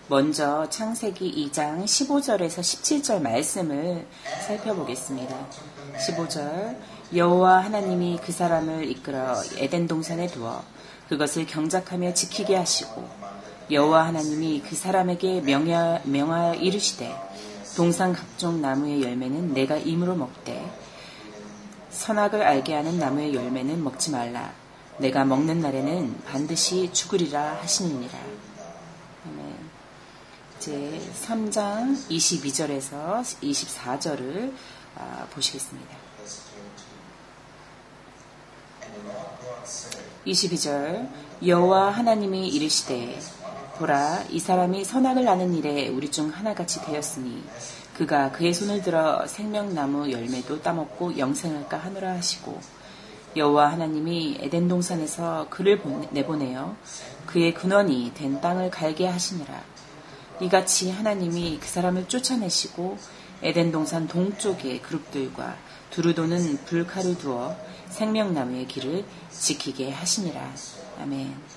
먼저 창세기 2장 15절에서 17절 말씀을 살펴보겠습니다. 15절 여호와 하나님이 그 사람을 이끌어 에덴 동산에 두어 그것을 경작하며 지키게 하시고 여호와 하나님이 그 사람에게 명하여 이르시되 동산 각종 나무의 열매는 내가 임으로 먹되 선악을 알게 하는 나무의 열매는 먹지 말라. 내가 먹는 날에는 반드시 죽으리라 하시니라. 이제 3장 22절에서 24절을 보시겠습니다. 22절 여호와 하나님이 이르시되 보라 이 사람이 선악을 아는 일에 우리 중 하나같이 되었으니 그가 그의 손을 들어 생명나무 열매도 따먹고 영생할까 하노라 하시고 여호와 하나님이 에덴 동산에서 그를 내보내어 그의 근원이 된 땅을 갈게 하시니라. 이같이 하나님이 그 사람을 쫓아내시고 에덴 동산 동쪽의 그룹들과 두루 도는 불칼을 두어 생명나무의 길을 지키게 하시니라. 아멘.